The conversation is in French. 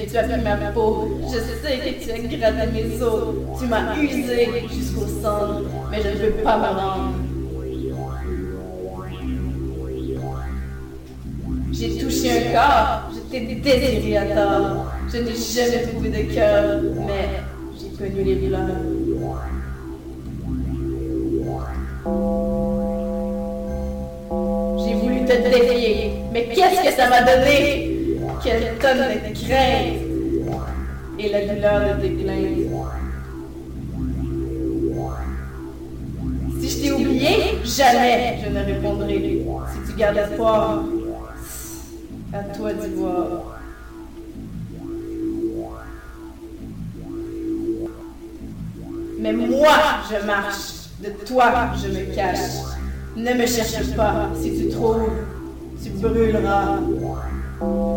que tu as pris ma peau. Je sais que tu as gratté mes os. Tu m'as usé jusqu'au sang, mais je ne veux pas me rendre. J'ai touché un corps, je t'ai désiré à tort. Je n'ai jamais trouvé de cœur, mais j'ai connu les pleurs. J'ai voulu te défier, mais qu'est-ce que ça m'a donné? Quelle tonne de crainte et la douleur de tes plaintes. Si je t'ai oublié, jamais je ne répondrai. Si tu gardes espoir, à toi d'y voir. Mais moi, je marche. De toi, je me cache. Ne me cherche pas. Si tu trouves, tu brûleras.